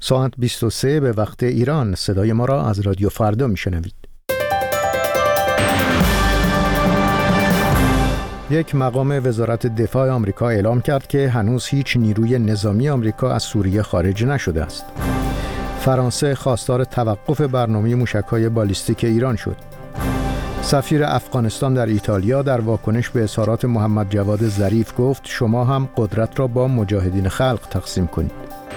ساعت 23 به وقت ایران. صدای ما را از رادیو فردا میشنوید. یک مقام وزارت دفاع آمریکا اعلام کرد که هنوز هیچ نیروی نظامی آمریکا از سوریه خارج نشده است. فرانسه خواستار توقف برنامه موشک‌های بالیستیک ایران شد. سفیر افغانستان در ایتالیا در واکنش به اظهارات محمد جواد ظریف گفت شما هم قدرت را با مجاهدین خلق تقسیم کنید.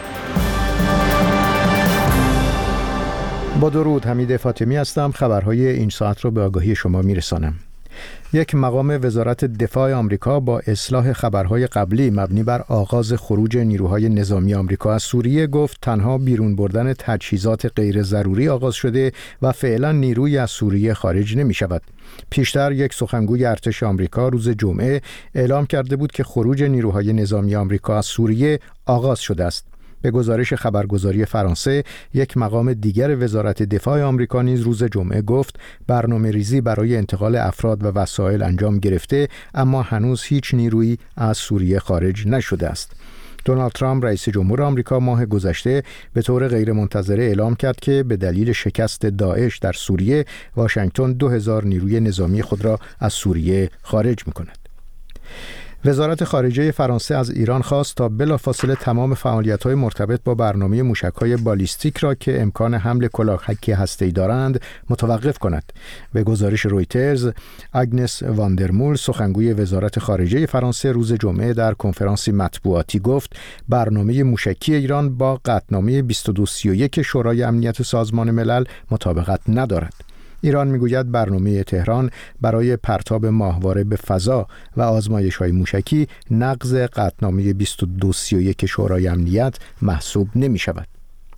با درود، حمید فاطمی هستم. خبرهای این ساعت را به آگاهی شما میرسانم. یک مقام وزارت دفاع آمریکا با اصلاح خبرهای قبلی مبنی بر آغاز خروج نیروهای نظامی آمریکا از سوریه گفت تنها بیرون بردن تجهیزات غیر ضروری آغاز شده و فعلا نیروی از سوریه خارج نمی شود. پیشتر یک سخنگوی ارتش آمریکا روز جمعه اعلام کرده بود که خروج نیروهای نظامی آمریکا از سوریه آغاز شده است. به گزارش خبرگزاری فرانسه، یک مقام دیگر وزارت دفاع آمریکا نیز روز جمعه گفت برنامه ریزی برای انتقال افراد و وسایل انجام گرفته، اما هنوز هیچ نیرویی از سوریه خارج نشده است. دونالد ترامپ رئیس جمهور آمریکا ماه گذشته به طور غیرمنتظره اعلام کرد که به دلیل شکست داعش در سوریه، واشنگتن 2000 نیروی نظامی خود را از سوریه خارج می‌کند. وزارت خارجه فرانسه از ایران خواست تا بلافاصله تمام فعالیت‌های مرتبط با برنامه موشک‌های بالیستیک را که امکان حمل کلاهک هسته‌ای دارند متوقف کند. به گزارش رویترز، آگنس واندرمول سخنگوی وزارت خارجه فرانسه روز جمعه در کنفرانسی مطبوعاتی گفت برنامه موشکی ایران با قطعنامه 2231 شورای امنیت سازمان ملل مطابقت ندارد. ایران میگوید برنامه تهران برای پرتاب ماهواره به فضا و آزمایش‌های موشکی نقض قطعنامه 2231 شورای امنیت محسوب نمی‌شود.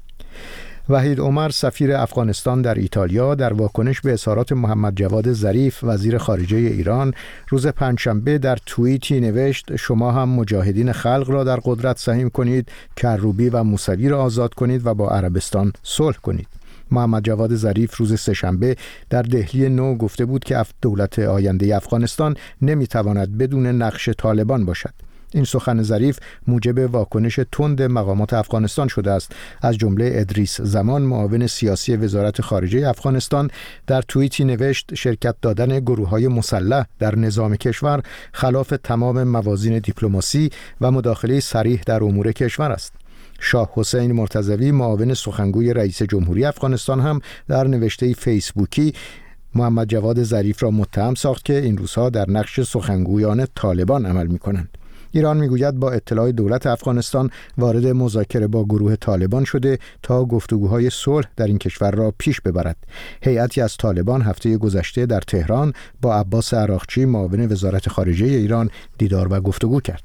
وحید عمر سفیر افغانستان در ایتالیا در واکنش به اظهارات محمد جواد ظریف وزیر خارجه ایران روز پنجشنبه در توییتی نوشت شما هم مجاهدین خلق را در قدرت سهیم کنید، کروبی و موسوی را آزاد کنید و با عربستان صلح کنید. محمد جواد ظریف روز سه‌شنبه در دهلی نو گفته بود که دولت آینده افغانستان نمیتواند بدون نقش طالبان باشد. این سخن ظریف موجب واکنش تند مقامات افغانستان شده است. از جمله ادریس زمان معاون سیاسی وزارت خارجه افغانستان در توییتی نوشت شرکت دادن گروه‌های مسلح در نظام کشور خلاف تمام موازین دیپلماسی و مداخله صریح در امور کشور است. شاه حسین مرتضوی معاون سخنگوی رئیس جمهوری افغانستان هم در نوشته فیسبوکی محمد جواد ظریف را متهم ساخت که این روزها در نقش سخنگویان طالبان عمل می‌کنند. ایران میگوید با اطلاع دولت افغانستان وارد مذاکره با گروه طالبان شده تا گفتگوهای صلح در این کشور را پیش ببرد. هیئتی از طالبان هفته گذشته در تهران با عباس عراقچی معاون وزارت خارجه ایران دیدار و گفتگو کرد.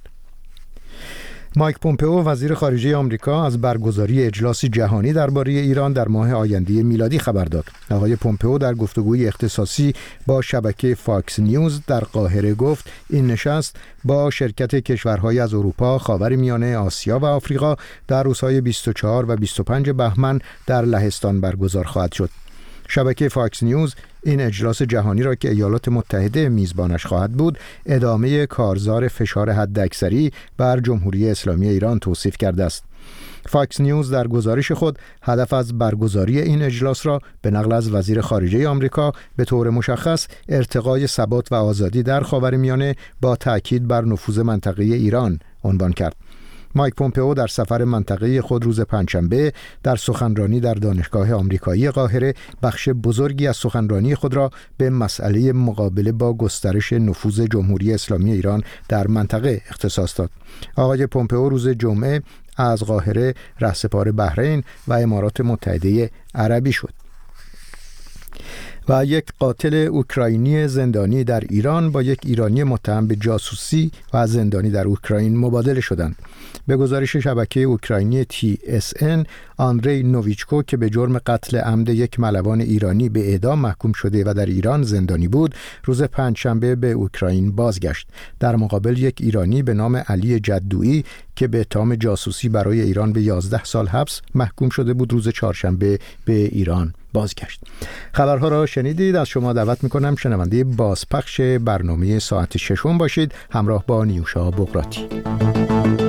مایک پومپئو وزیر خارجه آمریکا از برگزاری اجلاسی جهانی درباره ایران در ماه آینده میلادی خبر داد. آقای پومپئو در گفتگوی اختصاصی با شبکه فاکس نیوز در قاهره گفت این نشست با شرکت کشورهای از اروپا، خاورمیانه، آسیا و آفریقا در روزهای 24 و 25 بهمن در لهستان برگزار خواهد شد. شبکه فاکس نیوز این اجلاس جهانی را که ایالات متحده میزبانش خواهد بود ادامه کارزار فشار حداکثری بر جمهوری اسلامی ایران توصیف کرده است. فاکس نیوز در گزارش خود هدف از برگزاری این اجلاس را به نقل از وزیر خارجه آمریکا به طور مشخص ارتقای ثبات و آزادی در خاورمیانه با تأکید بر نفوذ منطقه‌ای ایران عنوان کرد. مایک پومپئو در سفر منطقه‌ای خود روز پنجشنبه در سخنرانی در دانشگاه آمریکایی قاهره بخش بزرگی از سخنرانی خود را به مسئله مقابله با گسترش نفوذ جمهوری اسلامی ایران در منطقه اختصاص داد. آقای پومپئو روز جمعه از قاهره رهسپار بحرین و امارات متحده عربی شد. و یک قاتل اوکراینی زندانی در ایران با یک ایرانی متهم به جاسوسی و زندانی در اوکراین مبادله شدند. به گزارش شبکه اوکراینی TSN، آندری نوویچکو که به جرم قتل عمد یک ملوان ایرانی به اعدام محکوم شده و در ایران زندانی بود، روز پنجشنبه به اوکراین بازگشت. در مقابل یک ایرانی به نام علی جدویی که به اتهام جاسوسی برای ایران به 11 سال حبس محکوم شده بود، روز چهارشنبه به ایران بازگشت. خبرها را شنیدید. از شما دعوت می‌کنم شنونده بازپخش برنامه ساعت 6 باشید همراه با نیوشا بغراتی.